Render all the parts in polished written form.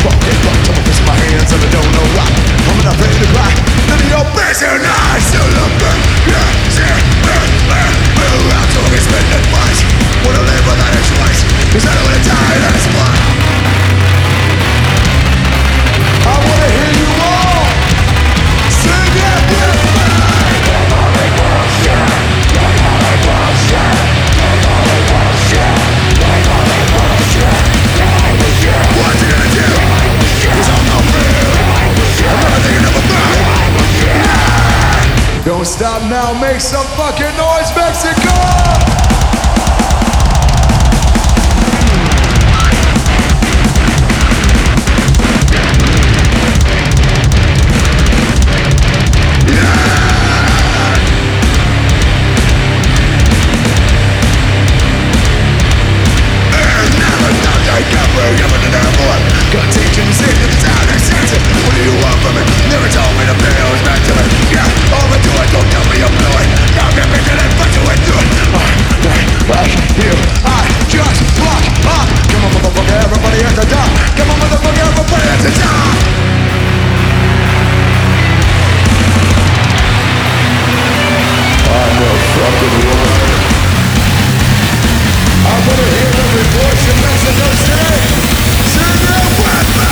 fucking fuck. Double fist in my hands and I don't know why. I'm not afraid to cry. None of your business. Still look good. Yeah, see, move out till we spend it twice. Wanna live without a choice, 'cause I don't wanna die, that's why. I wanna hear you all sing it with me. What you gonna do? 'Cause I'm not real. I'm everything and everything. Don't stop now, make some fucking noise, Mexico! Never told me to pay, I was meant to it. Yeah, all I do, I don't tell me I'm doing. Now I'm making it, but do it, do it. You, I just block up. Come on, motherfucker, everybody at the top. Come on, motherfucker, everybody at the top. I'm a fucking woman. I'm gonna hear every voice in Mexico City. Sing it with me.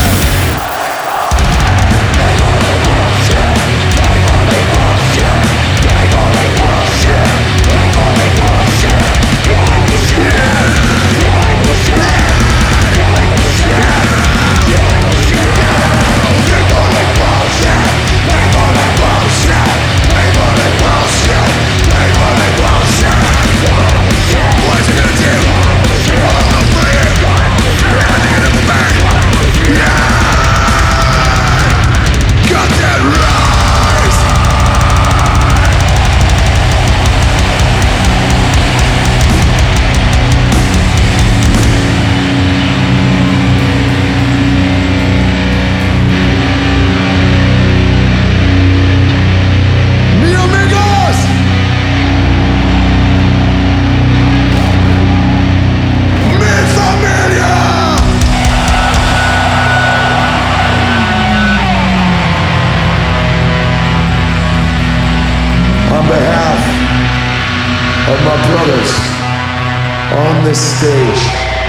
Stage.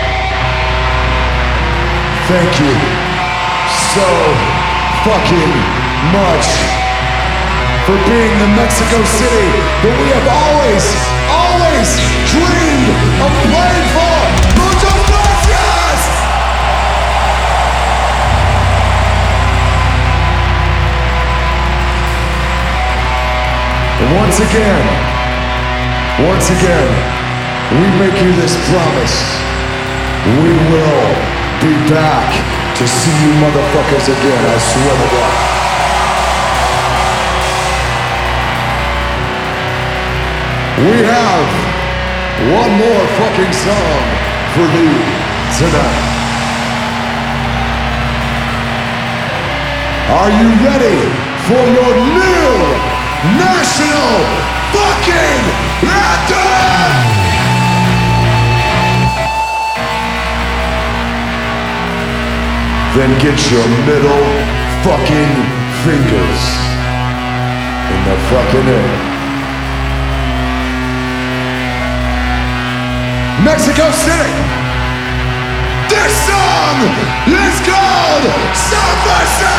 Thank you so fucking much for being the Mexico City that we have always dreamed of playing for. Muchas gracias! And once again, we make you this promise. We will be back to see you motherfuckers again, I swear to God. We have one more fucking song for you tonight. Are you ready for your new national fucking anthem? Then get your middle fucking fingers in the fucking air. Mexico City! This song is called South by South!